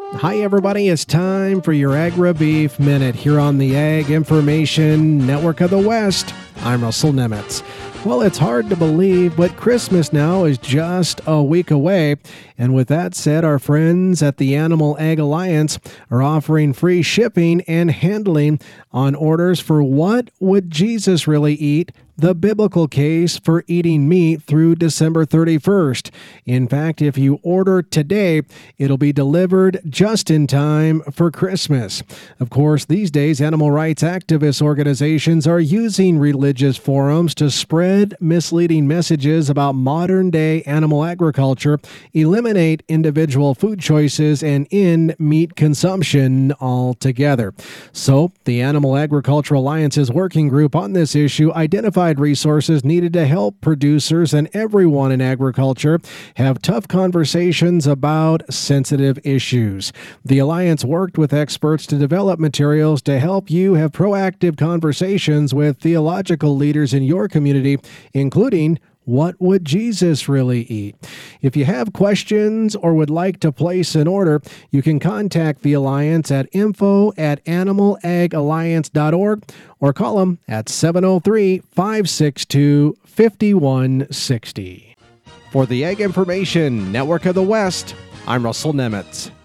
Hi, everybody. It's time for your Agri-Beef Minute here on the Ag Information Network of the West. I'm Russell Nemitz. Well, it's hard to believe, but Christmas now is just a week away. And with that said, our friends at the Animal Ag Alliance are offering free shipping and handling on orders for What Would Jesus Really Eat? The biblical case for eating meat through December 31st. In fact, if you order today, it'll be delivered just in time for Christmas. Of course, these days, animal rights activist organizations are using religious forums to spread misleading messages about modern-day animal agriculture, eliminate individual food choices, and end meat consumption altogether. So, the Animal Agriculture Alliance's working group on this issue identified resources needed to help producers and everyone in agriculture have tough conversations about sensitive issues. The Alliance worked with experts to develop materials to help you have proactive conversations with theological leaders in your community, including What Would Jesus Really Eat? If you have questions or would like to place an order, you can contact the Alliance at info@animalagalliance.org or call them at 703-562-5160. For the Ag Information Network of the West, I'm Russell Nemitz.